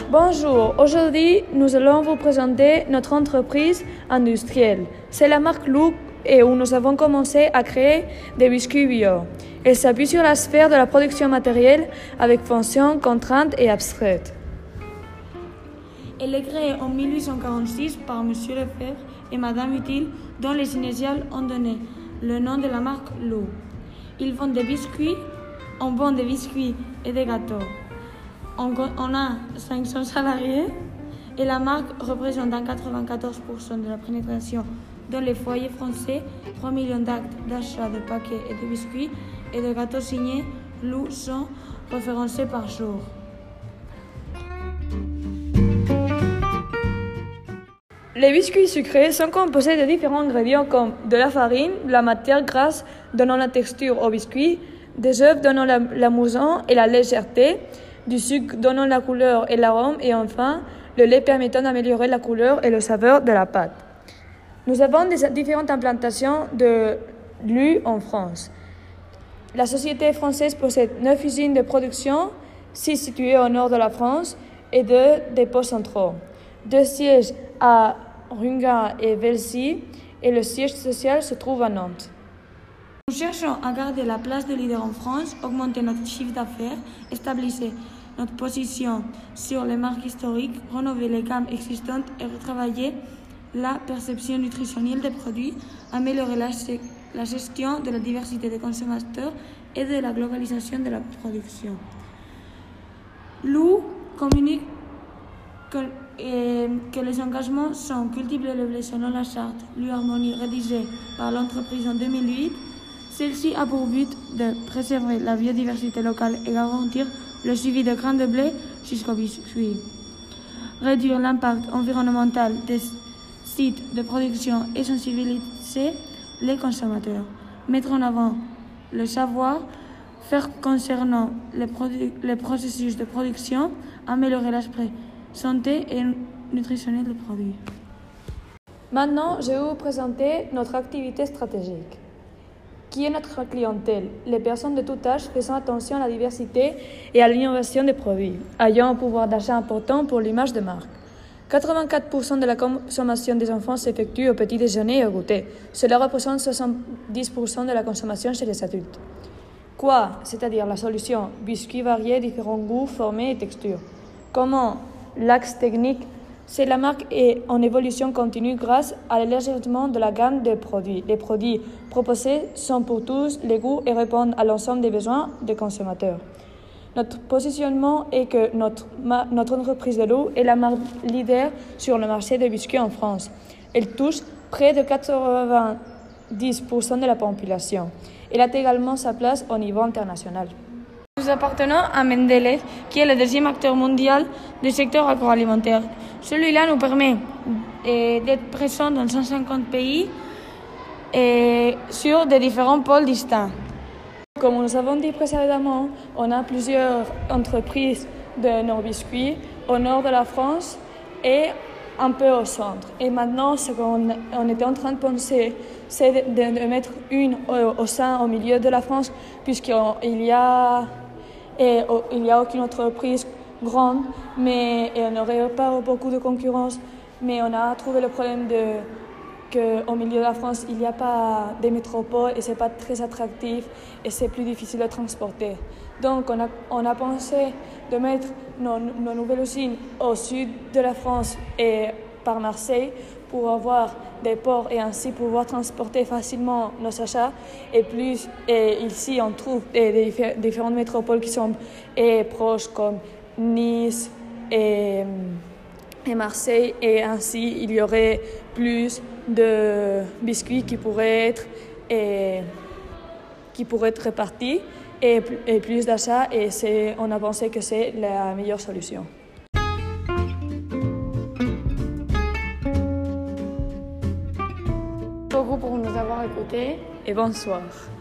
Bonjour, aujourd'hui nous allons vous présenter notre entreprise industrielle. C'est la marque Lou et où nous avons commencé à créer des biscuits bio. Elle s'appuie sur la sphère de la production matérielle avec fonction contrainte et abstraite. Elle est créée en 1846 par M. Lefebvre et Mme Utile, dont les initiales ont donné le nom de la marque Lou. Ils vendent des biscuits, on vend des biscuits et des gâteaux. On a 500 salariés et la marque représente dans 94% de la pénétration dans les foyers français, 3 millions d'actes d'achat de paquets et de biscuits et de gâteaux signés Lou sont référencés par jour. Les biscuits sucrés sont composés de différents ingrédients comme de la farine, de la matière grasse donnant la texture au biscuit, des œufs donnant la mousson et la légèreté, du sucre donnant la couleur et l'arôme et enfin le lait permettant d'améliorer la couleur et le saveur de la pâte. Nous avons différentes implantations de Lou en France. La société française possède 9 usines de production, 6 situées au nord de la France et 2 dépôts centraux, 2 sièges à Runga et Velcy et le siège social se trouve à Nantes. Nous cherchons à garder la place de leader en France, augmenter notre chiffre d'affaires, stabiliser notre position sur les marques historiques, renouveler les gammes existantes et retravailler la perception nutritionnelle des produits, améliorer la gestion de la diversité des consommateurs et de la globalisation de la production. Lou communique que les engagements sont cultiver le blé selon la charte Lou Harmonie rédigée par l'entreprise en 2008. Celle-ci a pour but de préserver la biodiversité locale et garantir le suivi de grains de blé jusqu'au biscuit, réduire l'impact environnemental des sites de production et sensibiliser les consommateurs, mettre en avant le savoir-faire concernant les processus de production, améliorer l'aspect santé et nutritionnel des produits. Maintenant, je vais vous présenter notre activité stratégique. Qui est notre clientèle? Les personnes de tout âge faisant attention à la diversité et à l'innovation des produits, ayant un pouvoir d'achat important pour l'image de marque. 84% de la consommation des enfants s'effectue au petit déjeuner et au goûter. Cela représente 70% de la consommation chez les adultes. Quoi? C'est-à-dire la solution, biscuits variés, différents goûts, formats et textures. Comment? L'axe technique, c'est la marque est en évolution continue grâce à l'élargissement de la gamme de produits. Les produits proposés sont pour tous les goûts et répondent à l'ensemble des besoins des consommateurs. Notre positionnement est que notre entreprise de Lou est la marque leader sur le marché des biscuits en France. Elle touche près de 90% de la population. Elle a également sa place au niveau international. Nous appartenons à Mendeley, qui est le deuxième acteur mondial du secteur agroalimentaire. Celui-là nous permet d'être présents dans 150 pays et sur des différents pôles distincts. Comme nous avons dit précédemment, on a plusieurs entreprises de nos biscuits au nord de la France et un peu au centre. Et maintenant, ce qu'on était en train de penser, c'est de mettre une au milieu de la France, puisqu'il y a aucune entreprise grande, mais on n'aurait pas beaucoup de concurrence. Mais on a trouvé le problème qu'au milieu de la France, il n'y a pas de métropoles et ce n'est pas très attractif et c'est plus difficile à transporter. Donc on a pensé de mettre nos nouvelles usines au sud de la France et par Marseille pour avoir des ports et ainsi pouvoir transporter facilement nos achats. Et ici, on trouve des différentes métropoles qui sont proches comme Nice et Marseille. Et ainsi, il y aurait plus de biscuits qui pourraient être répartis et plus d'achats. Et on a pensé que c'est la meilleure solution. Beaucoup pour nous avoir écoutés et bonsoir.